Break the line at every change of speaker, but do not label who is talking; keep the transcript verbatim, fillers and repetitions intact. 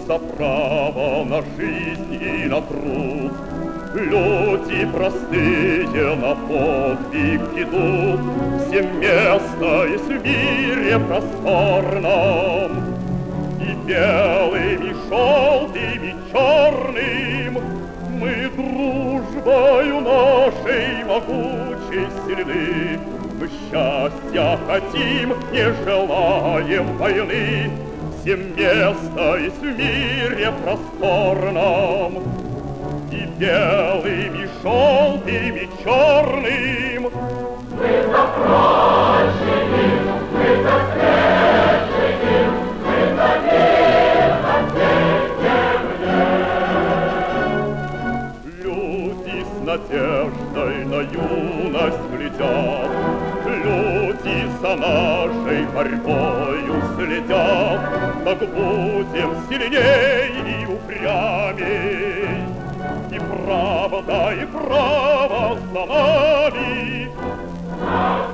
за право на жизнь и на труд. Люди простые на подвиг идут, всем место есть в мире просторном. И белым, и желтым, и черным мы дружбою нашей могучей сильны. Мы счастья хотим, не желаем войны, всем место есть в мире просторном. И белым, и желтым, и черным
мы за прощение, мы за светлые, мы за мир на всей земле.
Люди с надеждой на юность глядят, люди за нашей борьбою следят. Так будем сильней и упрямей, и правда, и право за нами.